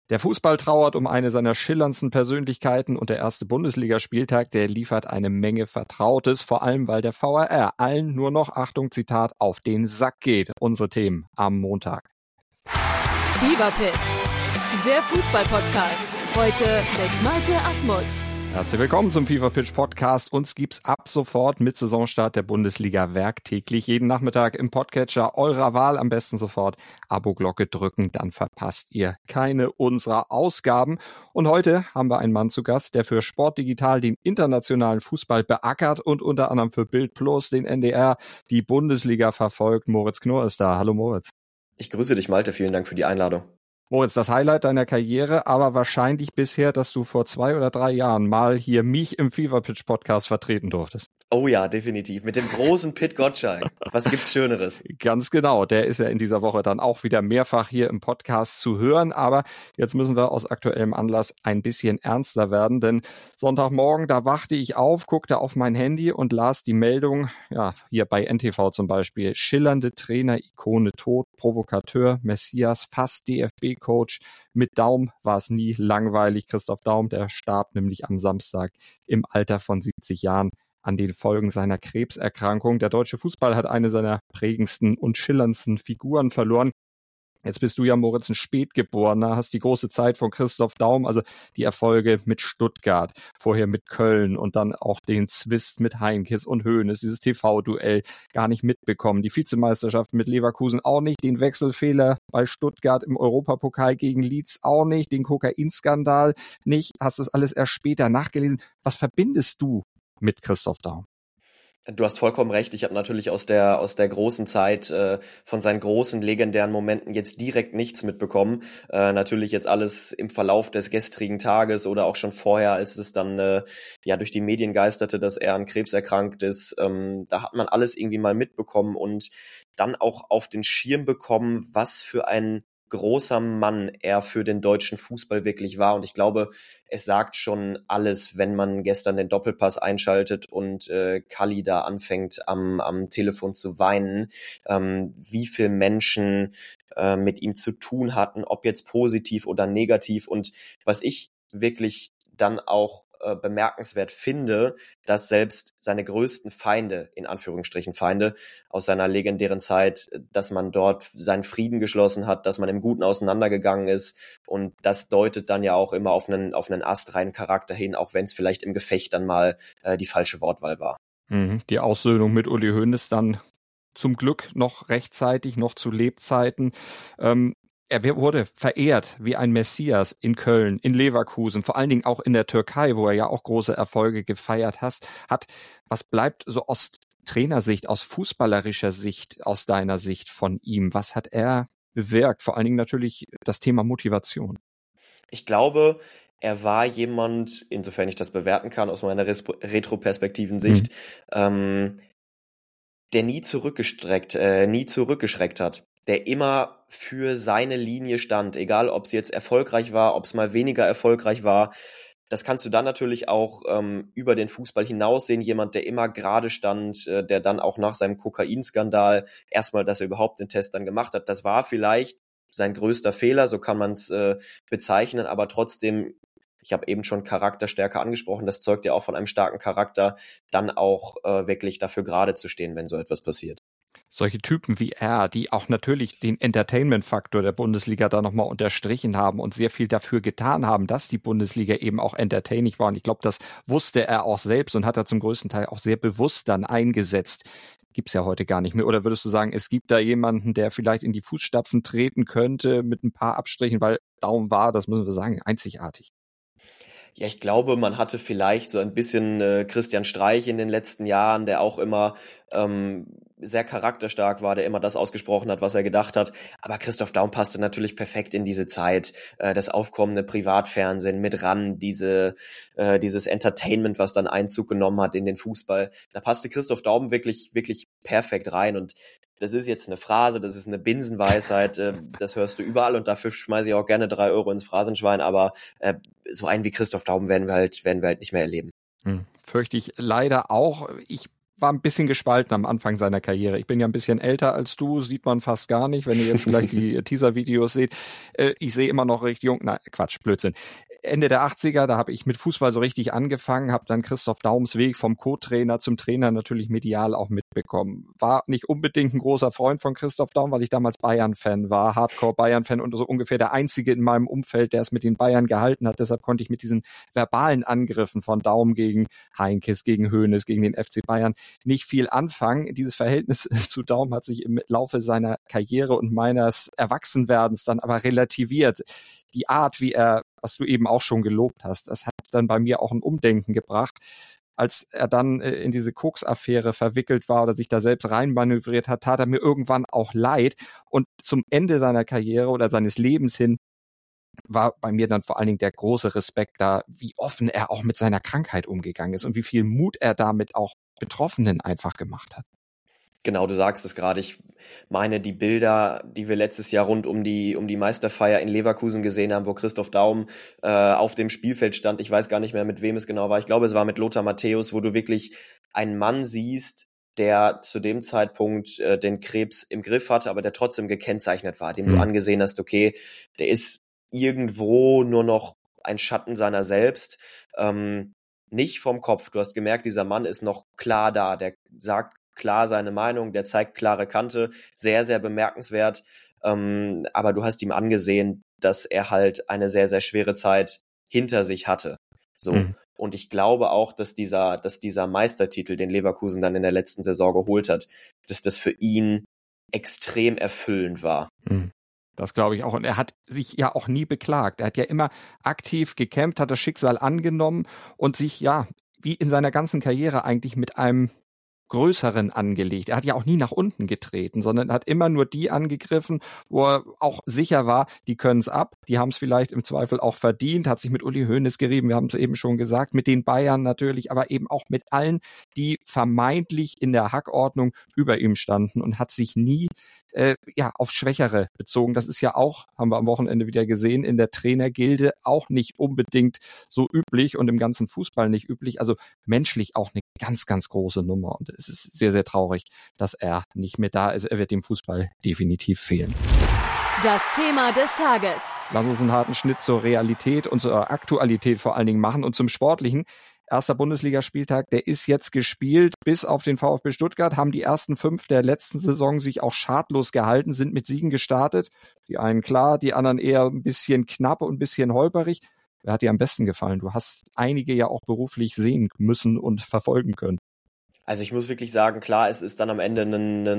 Der Fußball trauert um eine seiner schillerndsten Persönlichkeiten und der erste Bundesligaspieltag, der liefert eine Menge Vertrautes, vor allem weil der VAR allen nur noch, Achtung, Zitat, auf den Sack geht. Unsere Themen am Montag. Fever Pitch, der Fußball-Podcast, heute mit Malte Asmus. Herzlich willkommen zum Fever Pitch Podcast. Uns gibt's ab sofort mit Saisonstart der Bundesliga werktäglich jeden Nachmittag im Podcatcher eurer Wahl. Am besten sofort Abo-Glocke drücken, dann verpasst ihr keine unserer Ausgaben. Und heute haben wir einen Mann zu Gast, der für Sport Digital den internationalen Fußball beackert und unter anderem für Bild Plus, den NDR, die Bundesliga verfolgt. Moritz Knorr ist da. Hallo Moritz. Ich grüße dich, Malte. Vielen Dank für die Einladung. Moritz, das Highlight deiner Karriere, aber wahrscheinlich bisher, dass du vor 2 oder 3 Jahren mal hier mich im Fever Pitch Podcast vertreten durftest. Oh ja, definitiv. Mit dem großen Pit Gottschalk. Was gibt's Schöneres? Ganz genau. Der ist ja in dieser Woche dann auch wieder mehrfach hier im Podcast zu hören. Aber jetzt müssen wir aus aktuellem Anlass ein bisschen ernster werden. Denn Sonntagmorgen, da wachte ich auf, guckte auf mein Handy und las die Meldung, ja, hier bei NTV zum Beispiel, schillernde Trainer-Ikone tot, Provokateur, Messias, fast DFB-Coach. Mit Daum war es nie langweilig. Christoph Daum, der starb nämlich am Samstag im Alter von 70 Jahren an den Folgen seiner Krebserkrankung. Der deutsche Fußball hat eine seiner prägendsten und schillerndsten Figuren verloren. Jetzt bist du ja, Moritz, ein Spätgeborener, hast die große Zeit von Christoph Daum, also die Erfolge mit Stuttgart, vorher mit Köln und dann auch den Zwist mit Heinkes und Hoeneß, dieses TV-Duell gar nicht mitbekommen. Die Vizemeisterschaft mit Leverkusen auch nicht, den Wechselfehler bei Stuttgart im Europapokal gegen Leeds auch nicht, den Kokainskandal nicht. Hast das alles erst später nachgelesen. Was verbindest du mit Christoph Daum? Du hast vollkommen recht. Ich habe natürlich aus der großen Zeit von seinen großen legendären Momenten jetzt direkt nichts mitbekommen. Natürlich jetzt alles im Verlauf des gestrigen Tages oder auch schon vorher, als es dann durch die Medien geisterte, dass er an Krebs erkrankt ist. Da hat man alles irgendwie mal mitbekommen und dann auch auf den Schirm bekommen, was für ein großer Mann er für den deutschen Fußball wirklich war. Und ich glaube, es sagt schon alles, wenn man gestern den Doppelpass einschaltet und Kalli da anfängt am Telefon zu weinen, wie viele Menschen mit ihm zu tun hatten, ob jetzt positiv oder negativ. Und was ich wirklich dann auch bemerkenswert finde, dass selbst seine größten Feinde, in Anführungsstrichen Feinde, aus seiner legendären Zeit, dass man dort seinen Frieden geschlossen hat, dass man im Guten auseinandergegangen ist und das deutet dann ja auch immer auf einen astreinen Charakter hin, auch wenn es vielleicht im Gefecht dann mal die falsche Wortwahl war. Die Aussöhnung mit Uli Hoeneß dann zum Glück noch rechtzeitig, noch zu Lebzeiten. Er wurde verehrt wie ein Messias in Köln, in Leverkusen, vor allen Dingen auch in der Türkei, wo er ja auch große Erfolge gefeiert hat. Was bleibt so aus Trainersicht, aus fußballerischer Sicht, aus deiner Sicht von ihm? Was hat er bewirkt? Vor allen Dingen natürlich das Thema Motivation. Ich glaube, er war jemand, insofern ich das bewerten kann aus meiner retroperspektiven Sicht, der nie zurückgeschreckt hat, der immer für seine Linie stand, egal ob es jetzt erfolgreich war, ob es mal weniger erfolgreich war. Das kannst du dann natürlich auch über den Fußball hinaus sehen. Jemand, der immer gerade stand, der dann auch nach seinem Kokainskandal erstmal, dass er überhaupt den Test dann gemacht hat. Das war vielleicht sein größter Fehler, so kann man es bezeichnen, aber trotzdem, ich habe eben schon Charakterstärke angesprochen, das zeugt ja auch von einem starken Charakter, dann auch wirklich dafür gerade zu stehen, wenn so etwas passiert. Solche Typen wie er, die auch natürlich den Entertainment-Faktor der Bundesliga da nochmal unterstrichen haben und sehr viel dafür getan haben, dass die Bundesliga eben auch entertaining war. Und ich glaube, das wusste er auch selbst und hat er zum größten Teil auch sehr bewusst dann eingesetzt. Gibt's ja heute gar nicht mehr. Oder würdest du sagen, es gibt da jemanden, der vielleicht in die Fußstapfen treten könnte mit ein paar Abstrichen, weil Daum war, das müssen wir sagen, einzigartig. Ja, ich glaube, man hatte vielleicht so ein bisschen Christian Streich in den letzten Jahren, der auch immer sehr charakterstark war, der immer das ausgesprochen hat, was er gedacht hat. Aber Christoph Daum passte natürlich perfekt in diese Zeit. Das aufkommende Privatfernsehen mit ran, dieses Entertainment, was dann Einzug genommen hat in den Fußball. Da passte Christoph Daum wirklich, wirklich perfekt rein. Und das ist jetzt eine Phrase, das ist eine Binsenweisheit, das hörst du überall und dafür schmeiße ich auch gerne 3 Euro ins Phrasenschwein, aber so einen wie Christoph Daum werden wir halt nicht mehr erleben. Fürchte ich leider auch. Ich war ein bisschen gespalten am Anfang seiner Karriere. Ich bin ja ein bisschen älter als du, sieht man fast gar nicht, wenn ihr jetzt gleich die Teaser-Videos seht. Ich sehe immer noch recht jung. Nein, Quatsch, Blödsinn. Ende der 80er, da habe ich mit Fußball so richtig angefangen, habe dann Christoph Daums Weg vom Co-Trainer zum Trainer natürlich medial auch mitbekommen. War nicht unbedingt ein großer Freund von Christoph Daum, weil ich damals Bayern-Fan war, Hardcore-Bayern-Fan und so ungefähr der Einzige in meinem Umfeld, der es mit den Bayern gehalten hat. Deshalb konnte ich mit diesen verbalen Angriffen von Daum gegen Heinkes, gegen Hoeneß, gegen den FC Bayern nicht viel anfangen. Dieses Verhältnis zu Daum hat sich im Laufe seiner Karriere und meines Erwachsenwerdens dann aber relativiert. Die Art, wie er, was du eben auch schon gelobt hast, das hat dann bei mir auch ein Umdenken gebracht. Als er dann in diese Koks-Affäre verwickelt war oder sich da selbst reinmanövriert hat, tat er mir irgendwann auch leid. Und zum Ende seiner Karriere oder seines Lebens hin war bei mir dann vor allen Dingen der große Respekt da, wie offen er auch mit seiner Krankheit umgegangen ist und wie viel Mut er damit auch Betroffenen einfach gemacht hat. Genau, du sagst es gerade. Ich meine, die Bilder, die wir letztes Jahr rund um die Meisterfeier in Leverkusen gesehen haben, wo Christoph Daum auf dem Spielfeld stand, ich weiß gar nicht mehr, mit wem es genau war. Ich glaube, es war mit Lothar Matthäus, wo du wirklich einen Mann siehst, der zu dem Zeitpunkt den Krebs im Griff hatte, aber der trotzdem gekennzeichnet war, dem du angesehen hast, okay, der ist irgendwo nur noch ein Schatten seiner selbst. Nicht vom Kopf. Du hast gemerkt, dieser Mann ist noch klar da. Der sagt klar seine Meinung, der zeigt klare Kante, sehr, sehr bemerkenswert. Aber du hast ihm angesehen, dass er halt eine sehr, sehr schwere Zeit hinter sich hatte. So. Und ich glaube auch, dass dieser Meistertitel, den Leverkusen dann in der letzten Saison geholt hat, dass das für ihn extrem erfüllend war. Das glaube ich auch. Und er hat sich ja auch nie beklagt. Er hat ja immer aktiv gekämpft, hat das Schicksal angenommen und sich ja, wie in seiner ganzen Karriere eigentlich mit einem Größeren angelegt. Er hat ja auch nie nach unten getreten, sondern hat immer nur die angegriffen, wo er auch sicher war, die können es ab, die haben es vielleicht im Zweifel auch verdient, hat sich mit Uli Hoeneß gerieben, wir haben es eben schon gesagt, mit den Bayern natürlich, aber eben auch mit allen, die vermeintlich in der Hackordnung über ihm standen und hat sich nie auf Schwächere bezogen. Das ist ja auch, haben wir am Wochenende wieder gesehen, in der Trainergilde auch nicht unbedingt so üblich und im ganzen Fußball nicht üblich. Also menschlich auch eine ganz, ganz große Nummer. Und es ist sehr, sehr traurig, dass er nicht mehr da ist. Er wird dem Fußball definitiv fehlen. Das Thema des Tages. Lass uns einen harten Schnitt zur Realität und zur Aktualität vor allen Dingen machen und zum Sportlichen. Erster Bundesligaspieltag, der ist jetzt gespielt. Bis auf den VfB Stuttgart haben die ersten 5 der letzten Saison sich auch schadlos gehalten, sind mit Siegen gestartet. Die einen klar, die anderen eher ein bisschen knapp und ein bisschen holperig. Wer hat dir am besten gefallen? Du hast einige ja auch beruflich sehen müssen und verfolgen können. Also ich muss wirklich sagen, klar, es ist dann am Ende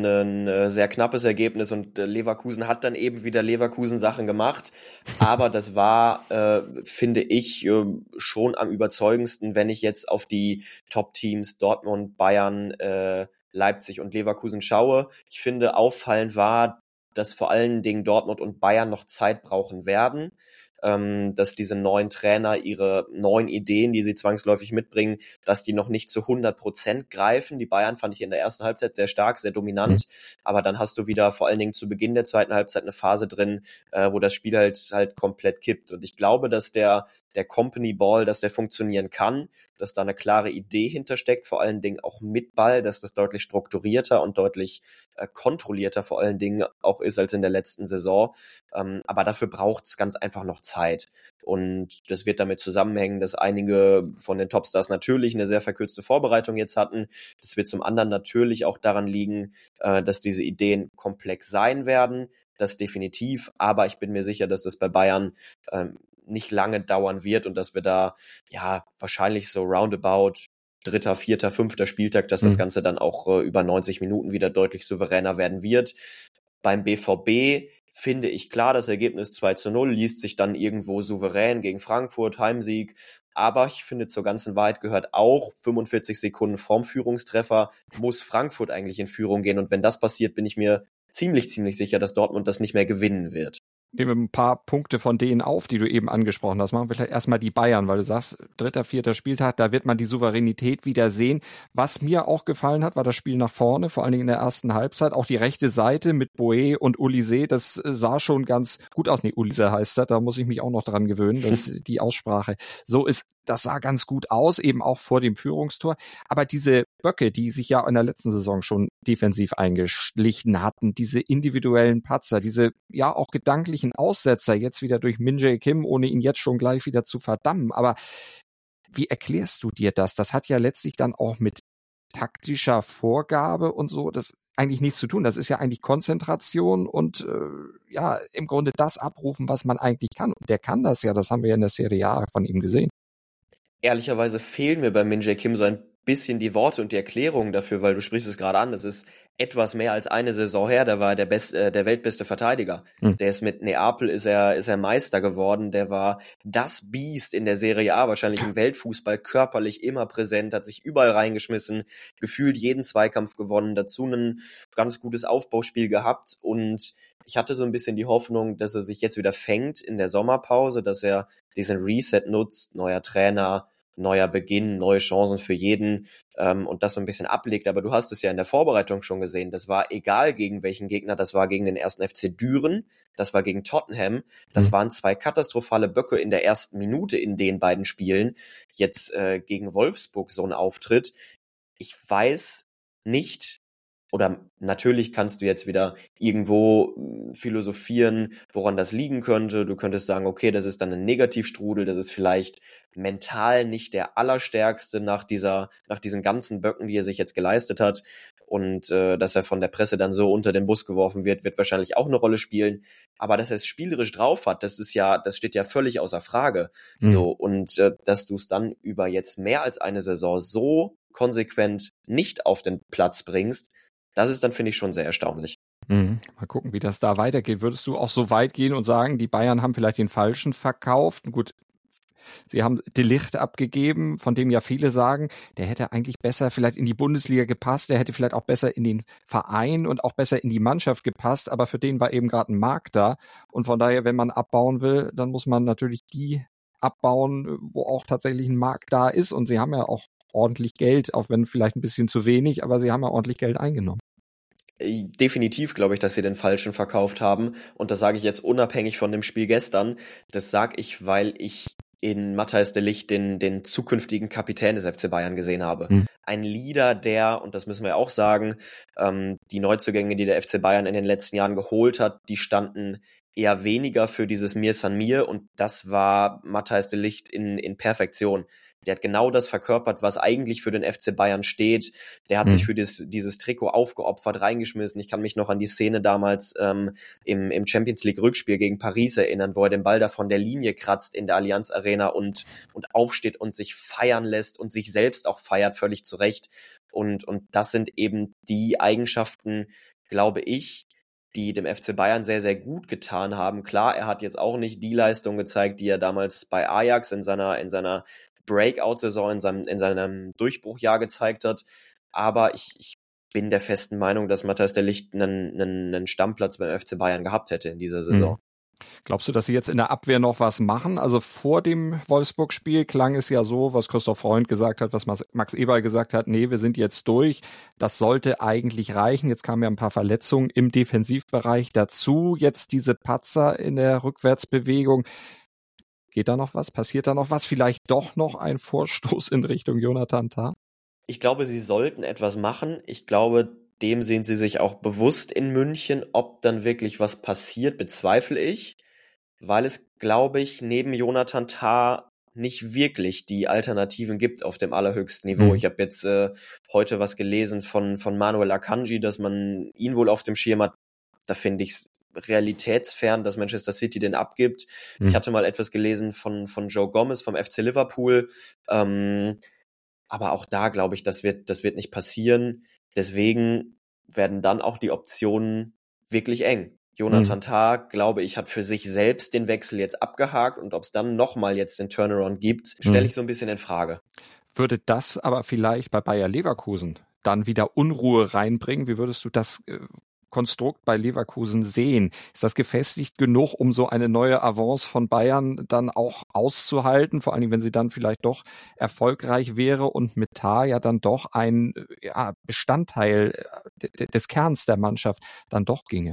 ein sehr knappes Ergebnis und Leverkusen hat dann eben wieder Leverkusen-Sachen gemacht. Aber das war, finde ich, schon am überzeugendsten, wenn ich jetzt auf die Top-Teams Dortmund, Bayern, Leipzig und Leverkusen schaue. Ich finde, auffallend war, dass vor allen Dingen Dortmund und Bayern noch Zeit brauchen werden. Dass diese neuen Trainer ihre neuen Ideen, die sie zwangsläufig mitbringen, dass die noch nicht zu 100% greifen. Die Bayern fand ich in der ersten Halbzeit sehr stark, sehr dominant, aber dann hast du wieder vor allen Dingen zu Beginn der zweiten Halbzeit eine Phase drin, wo das Spiel halt komplett kippt. Und ich glaube, dass der Company Ball, dass der funktionieren kann, dass da eine klare Idee hintersteckt, vor allen Dingen auch mit Ball, dass das deutlich strukturierter und deutlich kontrollierter vor allen Dingen auch ist als in der letzten Saison. Aber dafür braucht es ganz einfach noch Zeit. Und das wird damit zusammenhängen, dass einige von den Topstars natürlich eine sehr verkürzte Vorbereitung jetzt hatten. Das wird zum anderen natürlich auch daran liegen, dass diese Ideen komplex sein werden. Das definitiv. Aber ich bin mir sicher, dass das bei Bayern nicht lange dauern wird und dass wir da ja wahrscheinlich so roundabout 3., 4., 5. Spieltag, dass das Ganze dann auch über 90 Minuten wieder deutlich souveräner werden wird. Beim BVB finde ich klar, das Ergebnis 2:0 liest sich dann irgendwo souverän gegen Frankfurt, Heimsieg. Aber ich finde, zur ganzen Wahrheit gehört auch, 45 Sekunden vorm Führungstreffer muss Frankfurt eigentlich in Führung gehen. Und wenn das passiert, bin ich mir ziemlich sicher, dass Dortmund das nicht mehr gewinnen wird. Nehmen wir ein paar Punkte von denen auf, die du eben angesprochen hast. Machen wir vielleicht erstmal die Bayern, weil du sagst, 3., 4. Spieltag, da wird man die Souveränität wieder sehen. Was mir auch gefallen hat, war das Spiel nach vorne, vor allen Dingen in der ersten Halbzeit. Auch die rechte Seite mit Boe und Olise, das sah schon ganz gut aus. Nee, Olise heißt das, da muss ich mich auch noch dran gewöhnen, dass die Aussprache so ist. Das sah ganz gut aus, eben auch vor dem Führungstor. Aber diese Böcke, die sich ja in der letzten Saison schon defensiv eingeschlichen hatten, diese individuellen Patzer, diese ja auch gedanklichen Aussetzer, jetzt wieder durch Min-Jae Kim, ohne ihn jetzt schon gleich wieder zu verdammen. Aber wie erklärst du dir das? Das hat ja letztlich dann auch mit taktischer Vorgabe und so das eigentlich nichts zu tun. Das ist ja eigentlich Konzentration und ja, im Grunde das abrufen, was man eigentlich kann. Und der kann das ja, das haben wir ja in der Serie A von ihm gesehen. Ehrlicherweise fehlen mir bei Min-Jae Kim so ein bisschen die Worte und die Erklärungen dafür, weil du sprichst es gerade an, das ist etwas mehr als eine Saison her, der war der weltbeste Verteidiger. Der ist mit Neapel ist er Meister geworden, der war das Biest in der Serie A, wahrscheinlich im Weltfußball, körperlich immer präsent, hat sich überall reingeschmissen, gefühlt jeden Zweikampf gewonnen, dazu ein ganz gutes Aufbauspiel gehabt und ich hatte so ein bisschen die Hoffnung, dass er sich jetzt wieder fängt in der Sommerpause, dass er diesen Reset nutzt, neuer Trainer, neuer Beginn, neue Chancen für jeden und das so ein bisschen ablegt. Aber du hast es ja in der Vorbereitung schon gesehen, das war egal gegen welchen Gegner, das war gegen den 1. FC Düren, das war gegen Tottenham, das waren 2 katastrophale Böcke in der ersten Minute in den beiden Spielen. Jetzt gegen Wolfsburg so ein Auftritt. Ich weiß nicht, oder natürlich kannst du jetzt wieder irgendwo philosophieren, woran das liegen könnte. Du könntest sagen, okay, das ist dann ein Negativstrudel, das ist vielleicht mental nicht der allerstärkste nach diesen ganzen Böcken, die er sich jetzt geleistet hat. Und dass er von der Presse dann so unter den Bus geworfen wird wahrscheinlich auch eine Rolle spielen. Aber dass er es spielerisch drauf hat, das steht ja völlig außer Frage. So, und dass du es dann über jetzt mehr als eine Saison so konsequent nicht auf den Platz bringst, das ist dann, finde ich, schon sehr erstaunlich. Mal gucken, wie das da weitergeht. Würdest du auch so weit gehen und sagen, die Bayern haben vielleicht den Falschen verkauft? Gut, sie haben De Ligt abgegeben, von dem ja viele sagen, der hätte eigentlich besser vielleicht in die Bundesliga gepasst, der hätte vielleicht auch besser in den Verein und auch besser in die Mannschaft gepasst, aber für den war eben gerade ein Markt da. Und von daher, wenn man abbauen will, dann muss man natürlich die abbauen, wo auch tatsächlich ein Markt da ist. Und sie haben ja auch ordentlich Geld, auch wenn vielleicht ein bisschen zu wenig, aber sie haben ja ordentlich Geld eingenommen. Definitiv glaube ich, dass sie den Falschen verkauft haben. Und das sage ich jetzt unabhängig von dem Spiel gestern. Das sage ich, weil ich in Matthijs de Ligt den zukünftigen Kapitän des FC Bayern gesehen habe. Ein Leader, der, und das müssen wir auch sagen, die Neuzugänge, die der FC Bayern in den letzten Jahren geholt hat, die standen eher weniger für dieses Mir San Mir und das war Matthijs de Ligt in Perfektion. Der hat genau das verkörpert, was eigentlich für den FC Bayern steht. Der hat sich für dieses Trikot aufgeopfert, reingeschmissen. Ich kann mich noch an die Szene damals im Champions-League-Rückspiel gegen Paris erinnern, wo er den Ball da von der Linie kratzt in der Allianz Arena und aufsteht und sich feiern lässt und sich selbst auch feiert, völlig zu Recht. Und das sind eben die Eigenschaften, glaube ich, die dem FC Bayern sehr, sehr gut getan haben. Klar, er hat jetzt auch nicht die Leistung gezeigt, die er damals bei Ajax in seiner Breakout-Saison, in seinem Durchbruchjahr gezeigt hat. Aber ich bin der festen Meinung, dass Matthijs de Ligt einen Stammplatz beim FC Bayern gehabt hätte in dieser Saison. Glaubst du, dass sie jetzt in der Abwehr noch was machen? Also vor dem Wolfsburg-Spiel klang es ja so, was Christoph Freund gesagt hat, was Max Eberl gesagt hat, nee, wir sind jetzt durch. Das sollte eigentlich reichen. Jetzt kamen ja ein paar Verletzungen im Defensivbereich dazu. Jetzt diese Patzer in der Rückwärtsbewegung. Geht da noch was? Passiert da noch was? Vielleicht doch noch ein Vorstoß in Richtung Jonathan Tah? Ich glaube, sie sollten etwas machen. Ich glaube, dem sind sie sich auch bewusst in München. Ob dann wirklich was passiert, bezweifle ich, weil es, glaube ich, neben Jonathan Tah nicht wirklich die Alternativen gibt auf dem allerhöchsten Niveau. Ich habe jetzt heute was gelesen von Manuel Akanji, dass man ihn wohl auf dem Schirm hat. Da finde ich es realitätsfern, dass Manchester City den abgibt. Ich hatte mal etwas gelesen von Joe Gomez vom FC Liverpool. Aber auch da glaube ich, das wird nicht passieren. Deswegen werden dann auch die Optionen wirklich eng. Jonathan Tah, glaube ich, hat für sich selbst den Wechsel jetzt abgehakt und ob es dann nochmal jetzt den Turnaround gibt, stelle ich so ein bisschen in Frage. Würde das aber vielleicht bei Bayer Leverkusen dann wieder Unruhe reinbringen? Wie würdest du das Konstrukt bei Leverkusen sehen? Ist das gefestigt genug, um so eine neue Avance von Bayern dann auch auszuhalten? Vor allem, wenn sie dann vielleicht doch erfolgreich wäre und mit Tah ja dann doch ein Bestandteil des Kerns der Mannschaft dann doch ginge.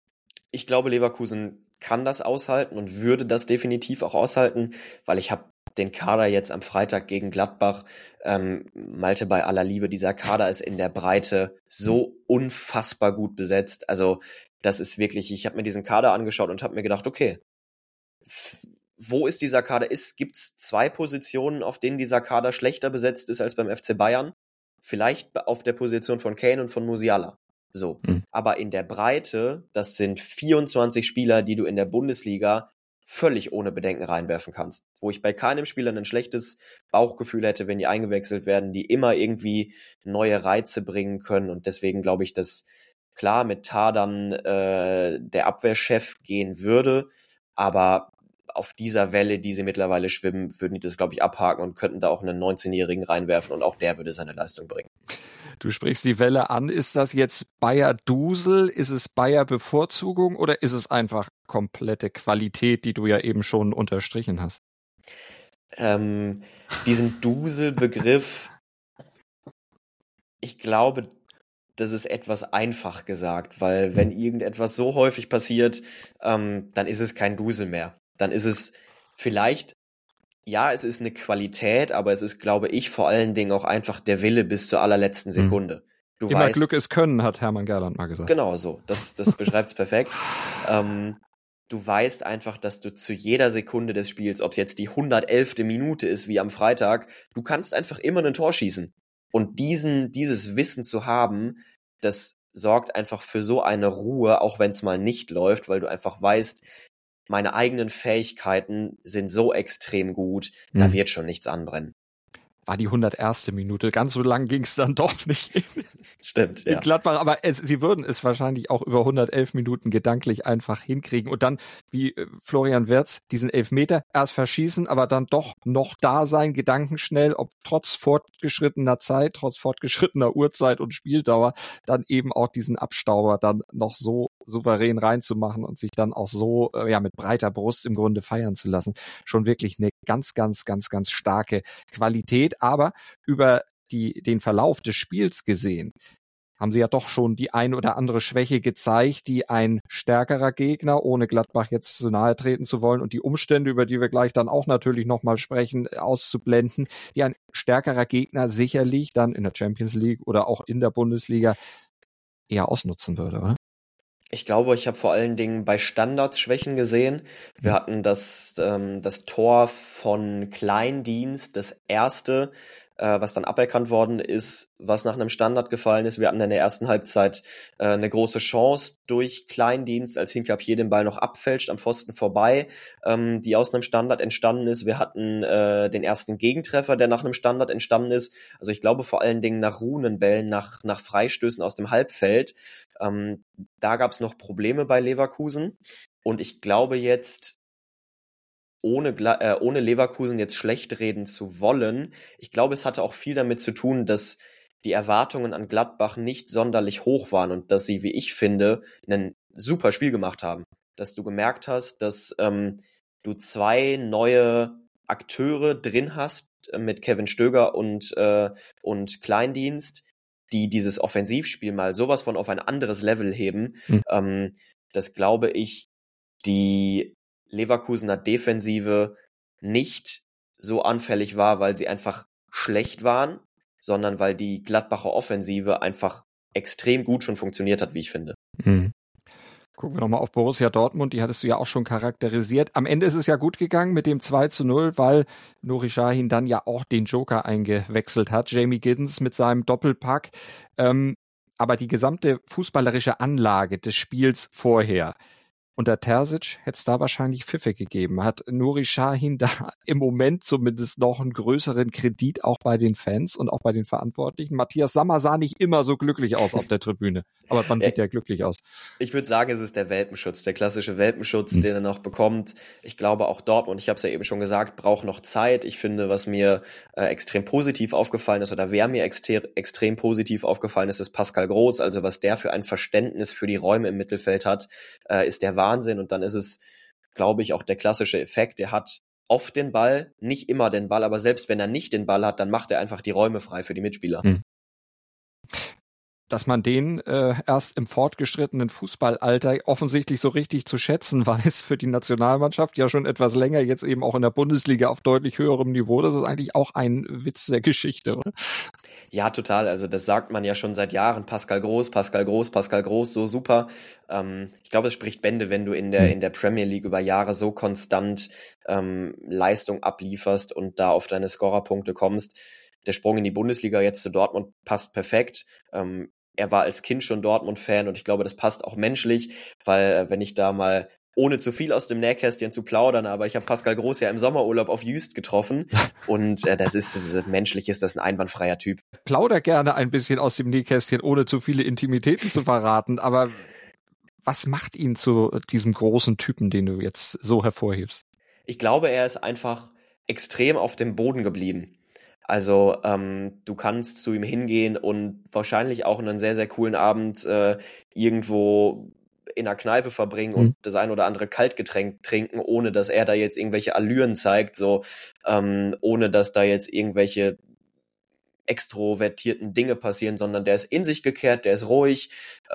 Ich glaube, Leverkusen kann das aushalten und würde das definitiv auch aushalten, weil ich habe den Kader jetzt am Freitag gegen Gladbach. Malte, bei aller Liebe, dieser Kader ist in der Breite so unfassbar gut besetzt. Also das ist wirklich, ich habe mir diesen Kader angeschaut und habe mir gedacht, okay, wo ist dieser Kader? Gibt's 2 Positionen, auf denen dieser Kader schlechter besetzt ist als beim FC Bayern? Vielleicht auf der Position von Kane und von Musiala. So. Aber in der Breite, das sind 24 Spieler, die du in der Bundesliga völlig ohne Bedenken reinwerfen kannst. Wo ich bei keinem Spieler ein schlechtes Bauchgefühl hätte, wenn die eingewechselt werden, die immer irgendwie neue Reize bringen können. Und deswegen glaube ich, dass klar mit Tah dann der Abwehrchef gehen würde, aber auf dieser Welle, die sie mittlerweile schwimmen, würden die das, glaube ich, abhaken und könnten da auch einen 19-Jährigen reinwerfen und auch der würde seine Leistung bringen. Du sprichst die Welle an. Ist das jetzt Bayer-Dusel? Ist es Bayer-Bevorzugung oder ist es einfach komplette Qualität, die du ja eben schon unterstrichen hast? Diesen Dusel-Begriff, ich glaube, das ist etwas einfach gesagt, weil wenn irgendetwas so häufig passiert, dann ist es kein Dusel mehr. Dann ist es vielleicht, ja, es ist eine Qualität, aber es ist, glaube ich, vor allen Dingen auch einfach der Wille bis zur allerletzten Sekunde. Du Immer weißt, Glück ist Können, hat Hermann Gerland mal gesagt. genau so, das beschreibt es perfekt. Du weißt einfach, dass du zu jeder Sekunde des Spiels, ob es jetzt die 111. Minute ist wie am Freitag, du kannst einfach immer ein Tor schießen. Und dieses Wissen zu haben, das sorgt einfach für so eine Ruhe, auch wenn es mal nicht läuft, weil du einfach weißt, meine eigenen Fähigkeiten sind so extrem gut, da wird schon nichts anbrennen. War die 101. Minute. Ganz so lang ging es dann doch nicht. Stimmt, ja. In Gladbach, aber sie würden es wahrscheinlich auch über 111 Minuten gedanklich einfach hinkriegen und dann, wie Florian Wirtz, diesen Elfmeter erst verschießen, aber dann doch noch da sein, gedankenschnell, ob trotz fortgeschrittener Zeit, trotz fortgeschrittener Uhrzeit und Spieldauer, dann eben auch diesen Abstauber dann noch so souverän reinzumachen und sich dann auch so mit breiter Brust im Grunde feiern zu lassen. Schon wirklich eine ganz, ganz, ganz, ganz starke Qualität, aber über den Verlauf des Spiels gesehen, haben sie ja doch schon die ein oder andere Schwäche gezeigt, die ein stärkerer Gegner, ohne Gladbach jetzt zu nahe treten zu wollen und die Umstände, über die wir gleich dann auch natürlich nochmal sprechen, auszublenden, die ein stärkerer Gegner sicherlich dann in der Champions League oder auch in der Bundesliga eher ausnutzen würde, oder? Ich glaube, ich habe vor allen Dingen bei Standards Schwächen gesehen. Wir hatten das Tor von Kleindienst, das erste, was dann aberkannt worden ist, was nach einem Standard gefallen ist. Wir hatten in der ersten Halbzeit eine große Chance durch Kleindienst, als Hincapié den Ball noch abfälscht, am Pfosten vorbei, die aus einem Standard entstanden ist. Wir hatten den ersten Gegentreffer, der nach einem Standard entstanden ist. Also ich glaube vor allen Dingen nach Runenbällen, nach Freistößen aus dem Halbfeld. Da gab es noch Probleme bei Leverkusen. Und ich glaube jetzt, ohne Leverkusen jetzt schlecht reden zu wollen, ich glaube, es hatte auch viel damit zu tun, dass die Erwartungen an Gladbach nicht sonderlich hoch waren und dass sie, wie ich finde, ein super Spiel gemacht haben. Dass du gemerkt hast, dass du 2 neue Akteure drin hast mit Kevin Stöger und Kleindienst, die dieses Offensivspiel mal sowas von auf ein anderes Level heben. Das glaube ich, die Leverkusener Defensive nicht so anfällig war, weil sie einfach schlecht waren, sondern weil die Gladbacher Offensive einfach extrem gut schon funktioniert hat, wie ich finde. Gucken wir nochmal auf Borussia Dortmund, die hattest du ja auch schon charakterisiert. Am Ende ist es ja gut gegangen mit dem 2:0, weil Nuri Sahin dann ja auch den Joker eingewechselt hat, Jamie Giddens mit seinem Doppelpack. Aber die gesamte fußballerische Anlage des Spiels vorher, unter Terzic hätte es da wahrscheinlich Pfiffe gegeben. Hat Nuri Sahin da im Moment zumindest noch einen größeren Kredit auch bei den Fans und auch bei den Verantwortlichen? Matthias Sammer sah nicht immer so glücklich aus auf der Tribüne, aber man sieht ja glücklich aus. Ich würde sagen, es ist der Welpenschutz, der klassische Welpenschutz, den er noch bekommt. Ich glaube auch Dortmund, ich habe es ja eben schon gesagt, braucht noch Zeit. Ich finde, was mir extrem positiv aufgefallen ist oder wer mir extrem positiv aufgefallen ist, ist Pascal Groß. Also was der für ein Verständnis für die Räume im Mittelfeld hat, ist der Wahnsinn. Und dann ist es, glaube ich, auch der klassische Effekt. Der hat oft den Ball, nicht immer den Ball, aber selbst wenn er nicht den Ball hat, dann macht er einfach die Räume frei für die Mitspieler. dass man den erst im fortgeschrittenen Fußballalter offensichtlich so richtig zu schätzen weiß für die Nationalmannschaft, ja schon etwas länger, jetzt eben auch in der Bundesliga auf deutlich höherem Niveau. Das ist eigentlich auch ein Witz der Geschichte, oder? Ja, total. Also das sagt man ja schon seit Jahren. Pascal Groß, Pascal Groß, Pascal Groß, so super. Ich glaube, es spricht Bände, wenn du in der Premier League über Jahre so konstant Leistung ablieferst und da auf deine Scorerpunkte kommst. Der Sprung in die Bundesliga jetzt zu Dortmund passt perfekt. Er war als Kind schon Dortmund-Fan und ich glaube, das passt auch menschlich, weil wenn ich da mal, ohne zu viel aus dem Nähkästchen zu plaudern, aber ich habe Pascal Groß ja im Sommerurlaub auf Jüst getroffen und menschlich ist das ein einwandfreier Typ. Plauder gerne ein bisschen aus dem Nähkästchen, ohne zu viele Intimitäten zu verraten, aber was macht ihn zu diesem großen Typen, den du jetzt so hervorhebst? Ich glaube, er ist einfach extrem auf dem Boden geblieben. Also du kannst zu ihm hingehen und wahrscheinlich auch einen sehr, sehr coolen Abend irgendwo in einer Kneipe verbringen und das ein oder andere Kaltgetränk trinken, ohne dass er da jetzt irgendwelche Allüren zeigt, so ohne dass da jetzt irgendwelche extrovertierten Dinge passieren, sondern der ist in sich gekehrt, der ist ruhig,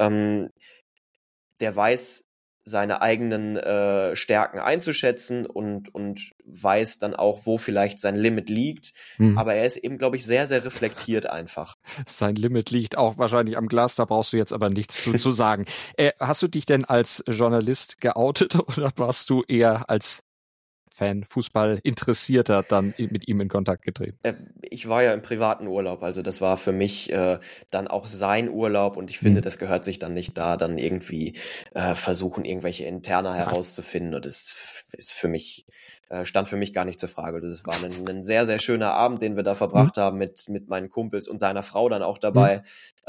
der weiß seine eigenen Stärken einzuschätzen und weiß dann auch, wo vielleicht sein Limit liegt. Aber er ist eben, glaube ich, sehr, sehr reflektiert einfach. Sein Limit liegt auch wahrscheinlich am Glas, da brauchst du jetzt aber nichts zu sagen. Hast du dich denn als Journalist geoutet oder warst du eher als Fan, Fußball Interessierter dann mit ihm in Kontakt getreten? Ich war ja im privaten Urlaub, also das war für mich dann auch sein Urlaub und ich finde, das gehört sich dann nicht da, dann irgendwie versuchen, irgendwelche Interna herauszufinden und das ist für mich, stand für mich gar nicht zur Frage. Das war ein sehr, sehr schöner Abend, den wir da verbracht haben mit meinen Kumpels und seiner Frau dann auch dabei.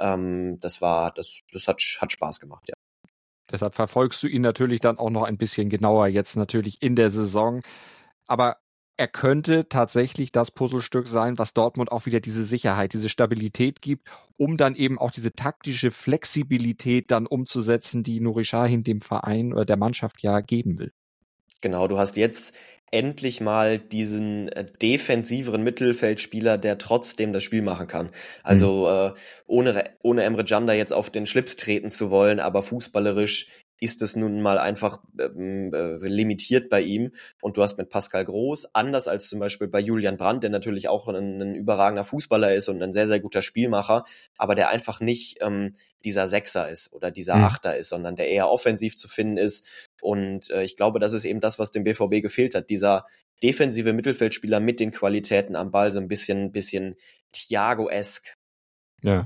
Das hat Spaß gemacht, ja. Deshalb verfolgst du ihn natürlich dann auch noch ein bisschen genauer jetzt natürlich in der Saison. Aber er könnte tatsächlich das Puzzlestück sein, was Dortmund auch wieder diese Sicherheit, diese Stabilität gibt, um dann eben auch diese taktische Flexibilität dann umzusetzen, die Nuri Sahin dem Verein oder der Mannschaft ja geben will. Genau, du hast jetzt endlich mal diesen defensiveren Mittelfeldspieler, der trotzdem das Spiel machen kann. Also ohne Emre Can da jetzt auf den Schlips treten zu wollen, aber fußballerisch ist es nun mal einfach limitiert bei ihm. Und du hast mit Pascal Groß, anders als zum Beispiel bei Julian Brandt, der natürlich auch ein überragender Fußballer ist und ein sehr, sehr guter Spielmacher, aber der einfach nicht dieser Sechser ist oder dieser Achter ist, sondern der eher offensiv zu finden ist. Und ich glaube, das ist eben das, was dem BVB gefehlt hat. Dieser defensive Mittelfeldspieler mit den Qualitäten am Ball, so ein bisschen Thiago-esk. Ja.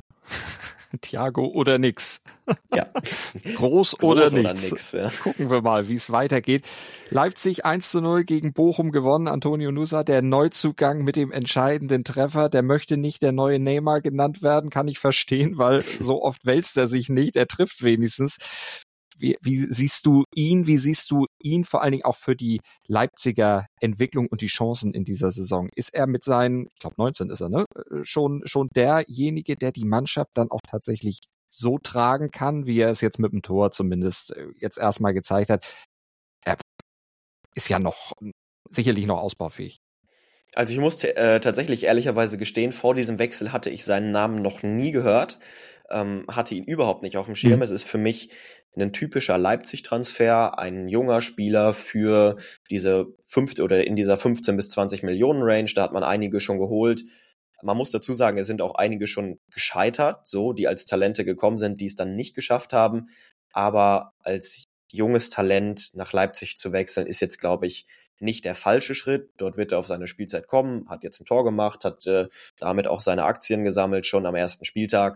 Thiago oder nix. Ja. Groß oder nix. Ja. Gucken wir mal, wie es weitergeht. Leipzig 1:0 gegen Bochum gewonnen. Antonio Nusa, der Neuzugang mit dem entscheidenden Treffer, der möchte nicht der neue Neymar genannt werden, kann ich verstehen, weil so oft wälzt er sich nicht. Er trifft wenigstens. Wie siehst du ihn? Wie siehst du ihn vor allen Dingen auch für die Leipziger Entwicklung und die Chancen in dieser Saison? Ist er mit seinen, ich glaube 19 ist er, ne? Schon derjenige, der die Mannschaft dann auch tatsächlich so tragen kann, wie er es jetzt mit dem Tor zumindest jetzt erstmal gezeigt hat? Er ist ja sicherlich noch ausbaufähig. Also ich muss tatsächlich ehrlicherweise gestehen, vor diesem Wechsel hatte ich seinen Namen noch nie gehört, hatte ihn überhaupt nicht auf dem Schirm. Es ist für mich ein typischer Leipzig-Transfer, ein junger Spieler für diese in dieser 15 bis 20 Millionen Range. Da hat man einige schon geholt. Man muss dazu sagen, es sind auch einige schon gescheitert, so, die als Talente gekommen sind, die es dann nicht geschafft haben. Aber als junges Talent nach Leipzig zu wechseln, ist jetzt, glaube ich, nicht der falsche Schritt. Dort wird er auf seine Spielzeit kommen, hat jetzt ein Tor gemacht, hat damit auch seine Aktien gesammelt, schon am ersten Spieltag.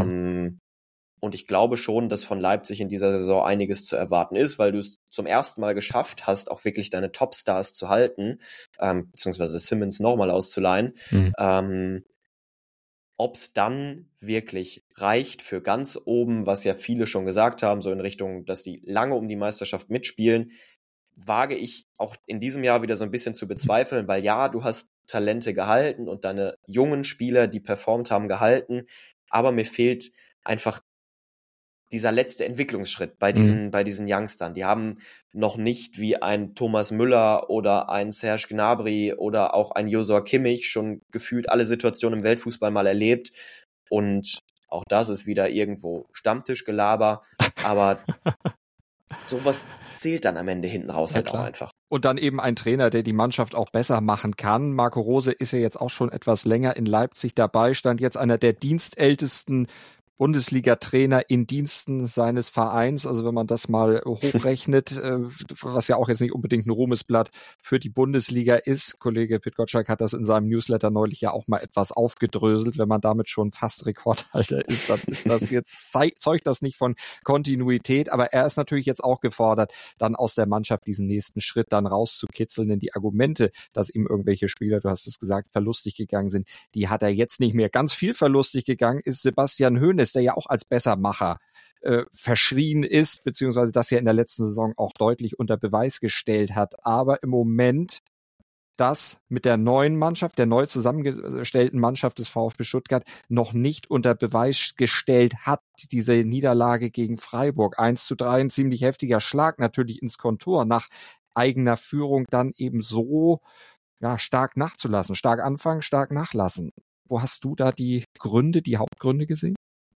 Und ich glaube schon, dass von Leipzig in dieser Saison einiges zu erwarten ist, weil du es zum ersten Mal geschafft hast, auch wirklich deine Topstars zu halten, beziehungsweise Simmons nochmal auszuleihen. Ob es dann wirklich reicht für ganz oben, was ja viele schon gesagt haben, so in Richtung, dass die lange um die Meisterschaft mitspielen, wage ich auch in diesem Jahr wieder so ein bisschen zu bezweifeln, weil ja, du hast Talente gehalten und deine jungen Spieler, die performt haben, gehalten, aber mir fehlt einfach dieser letzte Entwicklungsschritt bei diesen Youngstern. Die haben noch nicht wie ein Thomas Müller oder ein Serge Gnabry oder auch ein Joshua Kimmich schon gefühlt alle Situationen im Weltfußball mal erlebt. Und Auch das ist wieder irgendwo Stammtischgelaber, aber sowas zählt dann am Ende hinten raus halt auch einfach. Und dann eben ein Trainer, der die Mannschaft auch besser machen kann. Marco Rose ist ja jetzt auch schon etwas länger in Leipzig dabei, stand jetzt einer der dienstältesten Bundesliga-Trainer in Diensten seines Vereins. Also wenn man das mal hochrechnet, was ja auch jetzt nicht unbedingt ein Ruhmesblatt für die Bundesliga ist. Kollege Pit Gottschalk hat das in seinem Newsletter neulich ja auch mal etwas aufgedröselt. Wenn man damit schon fast Rekordhalter ist, dann ist das jetzt, zeugt das nicht von Kontinuität. Aber er ist natürlich jetzt auch gefordert, dann aus der Mannschaft diesen nächsten Schritt dann rauszukitzeln. Denn die Argumente, dass ihm irgendwelche Spieler, du hast es gesagt, verlustig gegangen sind, die hat er jetzt nicht mehr. Ganz viel verlustig gegangen ist Sebastian Hoeneß, der ja auch als Bessermacher verschrien ist, beziehungsweise das ja in der letzten Saison auch deutlich unter Beweis gestellt hat. Aber im Moment das mit der neuen Mannschaft, der neu zusammengestellten Mannschaft des VfB Stuttgart noch nicht unter Beweis gestellt hat. Diese Niederlage gegen Freiburg 1:3, ein ziemlich heftiger Schlag natürlich ins Kontor, nach eigener Führung dann eben so stark nachzulassen. Stark anfangen, stark nachlassen. Wo hast du da die Hauptgründe gesehen?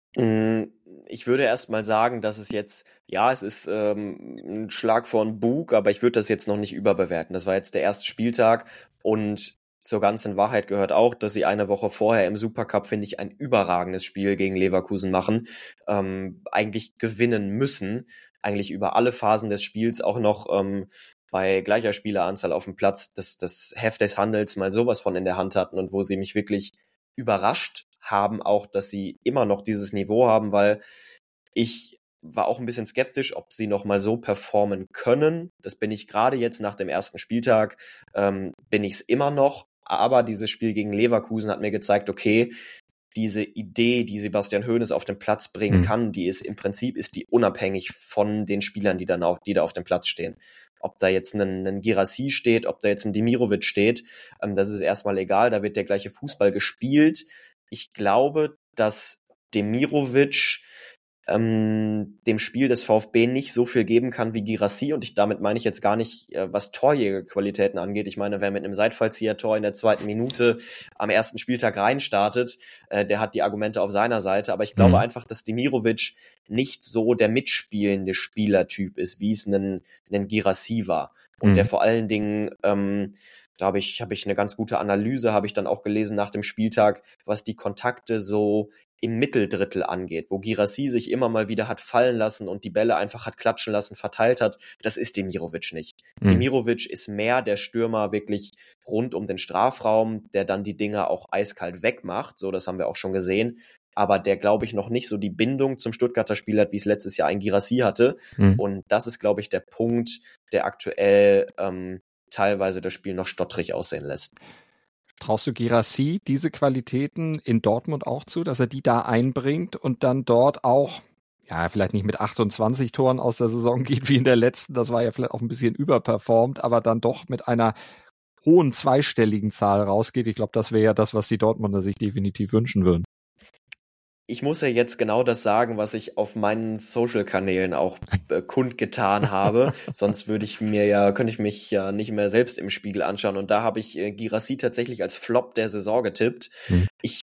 Ich würde erst mal sagen, dass es jetzt, es ist ein Schlag vor den Bug, aber ich würde das jetzt noch nicht überbewerten. Das war jetzt der erste Spieltag und zur ganzen Wahrheit gehört auch, dass sie eine Woche vorher im Supercup, finde ich, ein überragendes Spiel gegen Leverkusen machen, eigentlich gewinnen müssen, eigentlich über alle Phasen des Spiels auch noch bei gleicher Spieleranzahl auf dem Platz das Heft des Handels mal sowas von in der Hand hatten und wo sie mich wirklich überrascht haben, auch, dass sie immer noch dieses Niveau haben, weil ich war auch ein bisschen skeptisch, ob sie noch mal so performen können. Das bin ich gerade jetzt nach dem ersten Spieltag, bin ich es immer noch, aber dieses Spiel gegen Leverkusen hat mir gezeigt, okay, diese Idee, die Sebastian Hoeneß auf den Platz bringen kann, die ist im Prinzip unabhängig von den Spielern, die da auf dem Platz stehen. Ob da jetzt ein Girassi steht, ob da jetzt ein Demirovic steht, das ist erstmal egal, da wird der gleiche Fußball gespielt. Ich glaube, dass Demirovic dem Spiel des VfB nicht so viel geben kann wie Girassi und damit meine ich jetzt gar nicht, was Torjägerqualitäten angeht. Ich meine, wer mit einem Seitfallzieher-Tor in der 2. Minute am ersten Spieltag reinstartet, der hat die Argumente auf seiner Seite, aber ich glaube einfach, dass Demirovic nicht so der mitspielende Spielertyp ist, wie es ein Girassi war und der vor allen Dingen da habe ich eine ganz gute Analyse, habe ich dann auch gelesen nach dem Spieltag, was die Kontakte so im Mitteldrittel angeht, wo Girassi sich immer mal wieder hat fallen lassen und die Bälle einfach hat klatschen lassen, verteilt hat. Das ist Demirovic nicht. Demirovic ist mehr der Stürmer wirklich rund um den Strafraum, der dann die Dinger auch eiskalt wegmacht. So, das haben wir auch schon gesehen. Aber der, glaube ich, noch nicht so die Bindung zum Stuttgarter Spiel hat, wie es letztes Jahr ein Girassi hatte. Und das ist, glaube ich, der Punkt, der aktuell teilweise das Spiel noch stottrig aussehen lässt. Traust du Girassi diese Qualitäten in Dortmund auch zu, dass er die da einbringt und dann dort auch, vielleicht nicht mit 28 Toren aus der Saison geht wie in der letzten, das war ja vielleicht auch ein bisschen überperformt, aber dann doch mit einer hohen zweistelligen Zahl rausgeht? Ich glaube, das wäre ja das, was die Dortmunder sich definitiv wünschen würden. Ich muss ja jetzt genau das sagen, was ich auf meinen Social-Kanälen auch kundgetan habe. Sonst könnte ich mich ja nicht mehr selbst im Spiegel anschauen. Und da habe ich Girassi tatsächlich als Flop der Saison getippt. Ich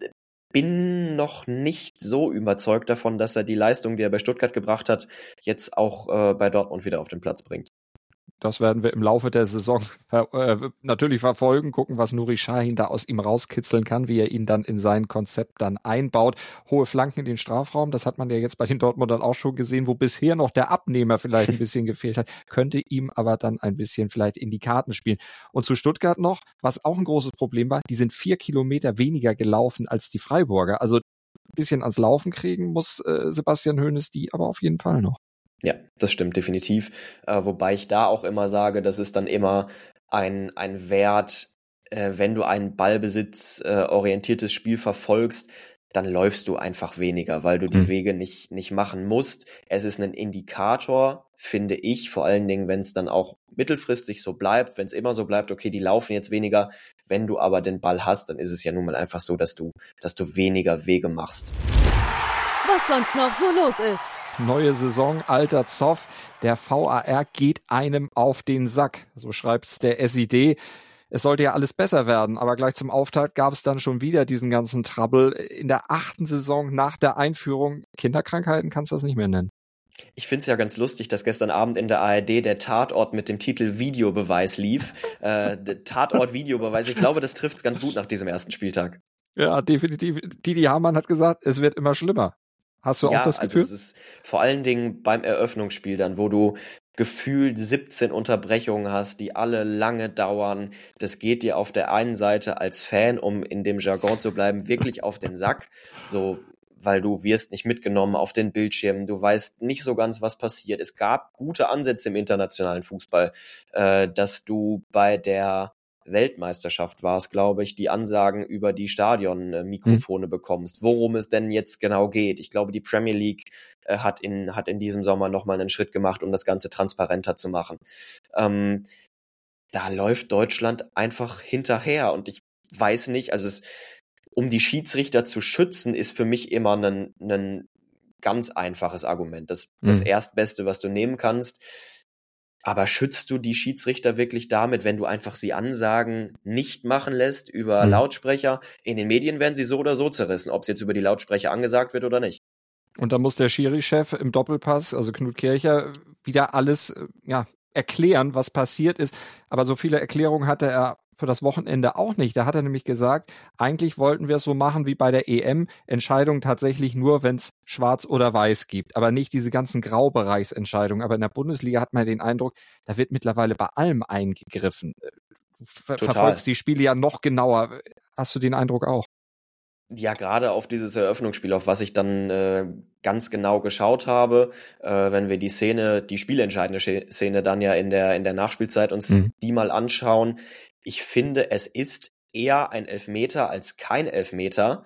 bin noch nicht so überzeugt davon, dass er die Leistung, die er bei Stuttgart gebracht hat, jetzt auch bei Dortmund wieder auf den Platz bringt. Das werden wir im Laufe der Saison natürlich verfolgen, gucken, was Nuri Sahin da aus ihm rauskitzeln kann, wie er ihn dann in sein Konzept dann einbaut. Hohe Flanken in den Strafraum, das hat man ja jetzt bei den Dortmundern auch schon gesehen, wo bisher noch der Abnehmer vielleicht ein bisschen gefehlt hat, könnte ihm aber dann ein bisschen vielleicht in die Karten spielen. Und zu Stuttgart noch, was auch ein großes Problem war, die sind 4 Kilometer weniger gelaufen als die Freiburger. Also ein bisschen ans Laufen kriegen muss Sebastian Hoeneß die aber auf jeden Fall noch. Ja, das stimmt definitiv. Wobei ich da auch immer sage, das ist dann immer ein Wert, wenn du ein ballbesitzorientiertes Spiel verfolgst, dann läufst du einfach weniger, weil du die Wege nicht machen musst. Es ist ein Indikator, finde ich, vor allen Dingen, wenn es dann auch mittelfristig so bleibt, wenn es immer so bleibt, okay, die laufen jetzt weniger. Wenn du aber den Ball hast, dann ist es ja nun mal einfach so, dass du weniger Wege machst. Was sonst noch so los ist. Neue Saison, alter Zoff. Der VAR geht einem auf den Sack. So schreibt's der SID. es sollte ja alles besser werden, aber gleich zum Auftakt gab es dann schon wieder diesen ganzen Trouble. In der 8. Saison nach der Einführung, Kinderkrankheiten kannst du das nicht mehr nennen. Ich finde es ja ganz lustig, dass gestern Abend in der ARD der Tatort mit dem Titel Videobeweis lief. Der Tatort-Videobeweis, ich glaube, das trifft es ganz gut nach diesem ersten Spieltag. Ja, definitiv. Didi Hamann hat gesagt, es wird immer schlimmer. Hast du auch das Gefühl? Also es ist vor allen Dingen beim Eröffnungsspiel dann, wo du gefühlt 17 Unterbrechungen hast, die alle lange dauern. Das geht dir auf der einen Seite als Fan, um in dem Jargon zu bleiben, wirklich auf den Sack. So, weil du wirst nicht mitgenommen auf den Bildschirmen, du weißt nicht so ganz, was passiert. Es gab gute Ansätze im internationalen Fußball, dass du bei der Weltmeisterschaft war es, glaube ich, die Ansagen über die Stadion-Mikrofone bekommst, worum es denn jetzt genau geht. Ich glaube, die Premier League hat in diesem Sommer nochmal einen Schritt gemacht, um das Ganze transparenter zu machen. Da läuft Deutschland einfach hinterher und ich weiß nicht, also um die Schiedsrichter zu schützen, ist für mich immer ein ganz einfaches Argument. Das Erstbeste, was du nehmen kannst. Aber schützt du die Schiedsrichter wirklich damit, wenn du einfach sie Ansagen nicht machen lässt über Lautsprecher? In den Medien werden sie so oder so zerrissen, ob es jetzt über die Lautsprecher angesagt wird oder nicht. Und dann muss der Schiri-Chef im Doppelpass, also Knut Kircher, wieder alles erklären, was passiert ist. Aber so viele Erklärungen hatte er für das Wochenende auch nicht. Da hat er nämlich gesagt, eigentlich wollten wir es so machen wie bei der EM, Entscheidungen tatsächlich nur, wenn es schwarz oder weiß gibt, aber nicht diese ganzen Graubereichsentscheidungen. Aber in der Bundesliga hat man den Eindruck, da wird mittlerweile bei allem eingegriffen. Du verfolgst die Spiele ja noch genauer. Hast du den Eindruck auch? Ja, gerade auf dieses Eröffnungsspiel, auf was ich dann ganz genau geschaut habe, wenn wir die spielentscheidende Szene dann ja in der Nachspielzeit uns die mal anschauen. Ich finde, es ist eher ein Elfmeter als kein Elfmeter,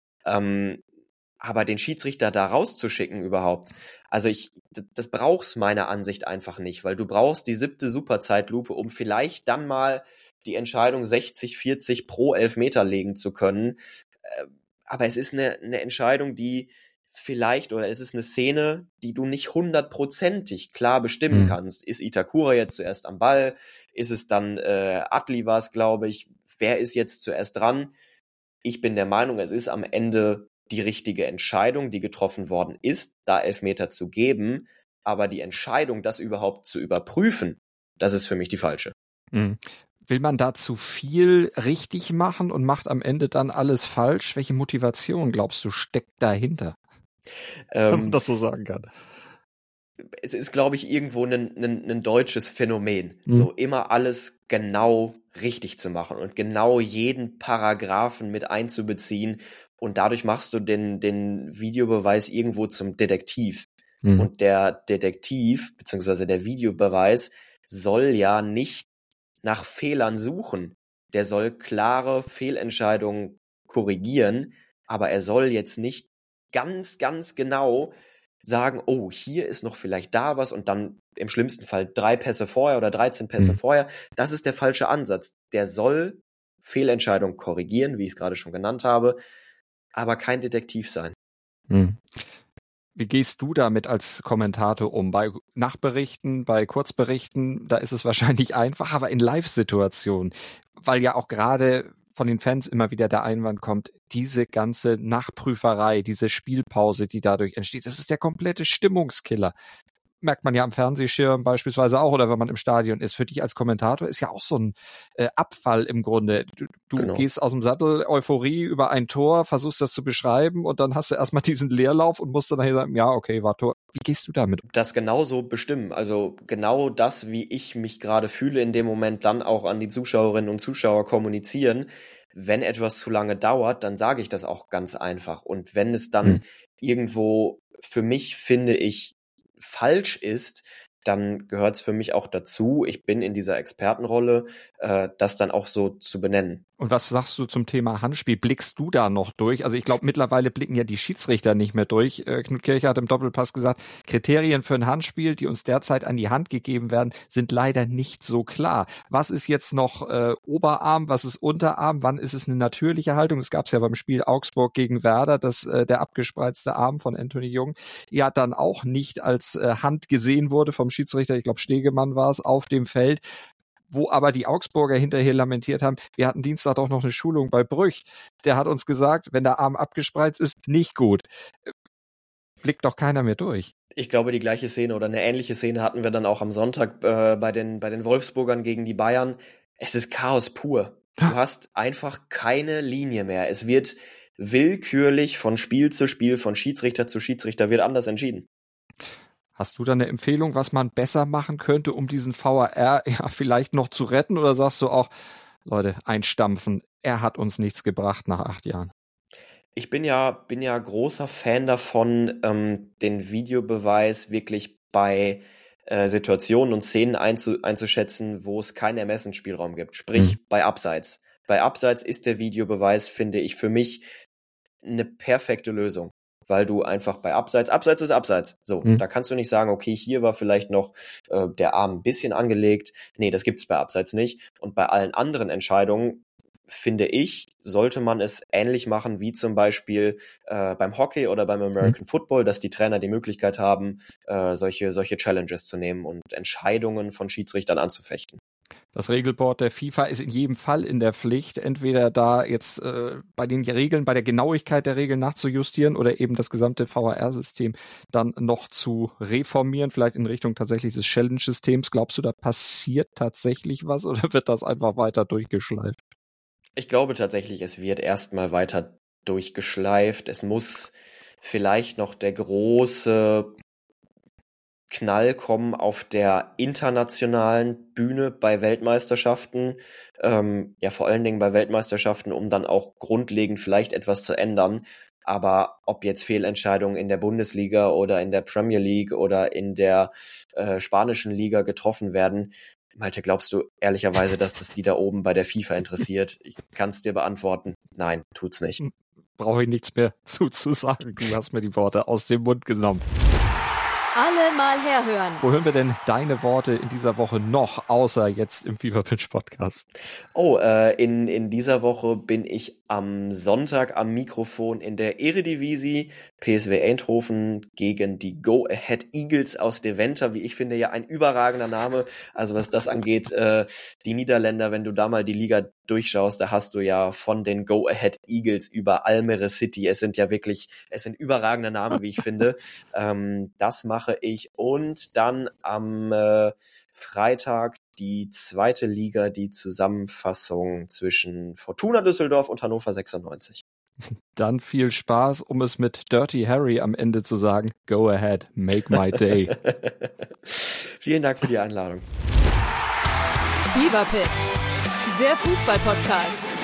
aber den Schiedsrichter da rauszuschicken überhaupt, also das brauchst meiner Ansicht einfach nicht, weil du brauchst die 7. Superzeitlupe, um vielleicht dann mal die Entscheidung 60-40 pro Elfmeter legen zu können. Aber es ist eine Entscheidung, die vielleicht, oder es ist eine Szene, die du nicht 100%ig klar bestimmen kannst. Ist Itakura jetzt zuerst am Ball? Ist es dann Adli war es, glaube ich? Wer ist jetzt zuerst dran? Ich bin der Meinung, es ist am Ende die richtige Entscheidung, die getroffen worden ist, da Elfmeter zu geben. Aber die Entscheidung, das überhaupt zu überprüfen, das ist für mich die falsche. Will man da zu viel richtig machen und macht am Ende dann alles falsch? Welche Motivation, glaubst du, steckt dahinter? Wenn man das so sagen kann. Es ist, glaube ich, irgendwo ein deutsches Phänomen, so immer alles genau richtig zu machen und genau jeden Paragraphen mit einzubeziehen und dadurch machst du den Videobeweis irgendwo zum Detektiv. Und der Detektiv, beziehungsweise der Videobeweis soll ja nicht nach Fehlern suchen. Der soll klare Fehlentscheidungen korrigieren, aber er soll jetzt nicht ganz, ganz genau sagen, oh, hier ist noch vielleicht da was und dann im schlimmsten Fall 3 Pässe vorher oder 13 Pässe vorher. Das ist der falsche Ansatz. Der soll Fehlentscheidungen korrigieren, wie ich es gerade schon genannt habe, aber kein Detektiv sein. Wie gehst du damit als Kommentator um? Bei Nachberichten, bei Kurzberichten, da ist es wahrscheinlich einfach, aber in Live-Situationen, weil ja auch gerade von den Fans immer wieder der Einwand kommt, diese ganze Nachprüferei, diese Spielpause, die dadurch entsteht, das ist der komplette Stimmungskiller. Merkt man ja am Fernsehschirm beispielsweise auch oder wenn man im Stadion ist. Für dich als Kommentator ist ja auch so ein Abfall im Grunde. Du gehst aus dem Sattel, Euphorie über ein Tor, versuchst das zu beschreiben und dann hast du erstmal diesen Leerlauf und musst dann nachher sagen, ja, okay, war Tor. Wie gehst du damit? Das genauso bestimmen. Also genau das, wie ich mich gerade fühle in dem Moment, dann auch an die Zuschauerinnen und Zuschauer kommunizieren. Wenn etwas zu lange dauert, dann sage ich das auch ganz einfach. Und wenn es dann irgendwo für mich, finde ich, falsch ist, dann gehört es für mich auch dazu, ich bin in dieser Expertenrolle, das dann auch so zu benennen. Und was sagst du zum Thema Handspiel? Blickst du da noch durch? Also ich glaube, mittlerweile blicken ja die Schiedsrichter nicht mehr durch. Knut Kircher hat im Doppelpass gesagt, Kriterien für ein Handspiel, die uns derzeit an die Hand gegeben werden, sind leider nicht so klar. Was ist jetzt noch Oberarm, was ist Unterarm, wann ist es eine natürliche Haltung? Es gab es ja beim Spiel Augsburg gegen Werder, dass der abgespreizte Arm von Anthony Jung ja dann auch nicht als Hand gesehen wurde vom Schiedsrichter, ich glaube Stegemann war es, auf dem Feld. wo aber die Augsburger hinterher lamentiert haben, wir hatten Dienstag doch noch eine Schulung bei Brüch. Der hat uns gesagt, wenn der Arm abgespreizt ist, nicht gut. Blickt doch keiner mehr durch. Ich glaube, die gleiche Szene oder eine ähnliche Szene hatten wir dann auch am Sonntag bei den Wolfsburgern gegen die Bayern. Es ist Chaos pur. Du hast einfach keine Linie mehr. Es wird willkürlich von Spiel zu Spiel, von Schiedsrichter zu Schiedsrichter wird anders entschieden. Hast du da eine Empfehlung, was man besser machen könnte, um diesen VAR vielleicht noch zu retten? Oder sagst du auch, Leute, einstampfen, er hat uns nichts gebracht nach 8 Jahren? Ich bin ja großer Fan davon, den Videobeweis wirklich bei Situationen und Szenen einzuschätzen, wo es keinen Ermessensspielraum gibt. Sprich, bei Abseits. Bei Abseits ist der Videobeweis, finde ich, für mich eine perfekte Lösung. Weil du einfach bei Abseits ist Abseits. So, da kannst du nicht sagen, okay, hier war vielleicht noch der Arm ein bisschen angelegt. Nee, das gibt's bei Abseits nicht. Und bei allen anderen Entscheidungen, finde ich, sollte man es ähnlich machen wie zum Beispiel beim Hockey oder beim American Football, dass die Trainer die Möglichkeit haben, solche Challenges zu nehmen und Entscheidungen von Schiedsrichtern anzufechten. Das Regelboard der FIFA ist in jedem Fall in der Pflicht, entweder da jetzt bei den Regeln, bei der Genauigkeit der Regeln nachzujustieren oder eben das gesamte VAR-System dann noch zu reformieren, vielleicht in Richtung tatsächlich des Challenge-Systems. Glaubst du, da passiert tatsächlich was oder wird das einfach weiter durchgeschleift? Ich glaube tatsächlich, es wird erstmal weiter durchgeschleift. Es muss vielleicht noch der große Knall kommen auf der internationalen Bühne bei Weltmeisterschaften, vor allen Dingen bei Weltmeisterschaften, um dann auch grundlegend vielleicht etwas zu ändern. Aber ob jetzt Fehlentscheidungen in der Bundesliga oder in der Premier League oder in der spanischen Liga getroffen werden, Malte, glaubst du ehrlicherweise, dass das die da oben bei der FIFA interessiert? Ich kann es dir beantworten. Nein, tut's nicht. Brauche ich nichts mehr zuzusagen. Du hast mir die Worte aus dem Mund genommen. Alle mal herhören. Wo hören wir denn deine Worte in dieser Woche noch, außer jetzt im Fever Pitch Podcast? Oh, in dieser Woche bin ich am Sonntag am Mikrofon in der Eredivisie. PSV Eindhoven gegen die Go Ahead Eagles aus Deventer. Wie ich finde, ja ein überragender Name. Also was das angeht, die Niederländer, wenn du da mal die Liga durchschaust, da hast du ja von den Go Ahead Eagles über Almere City. Es sind überragende Namen, wie ich finde. Das mache ich. Und dann am Freitag die zweite Liga, die Zusammenfassung zwischen Fortuna Düsseldorf und Hannover 96. Dann viel Spaß, um es mit Dirty Harry am Ende zu sagen. Go ahead, make my day. Vielen Dank für die Einladung. Fever Pitch, der Fußball-Podcast.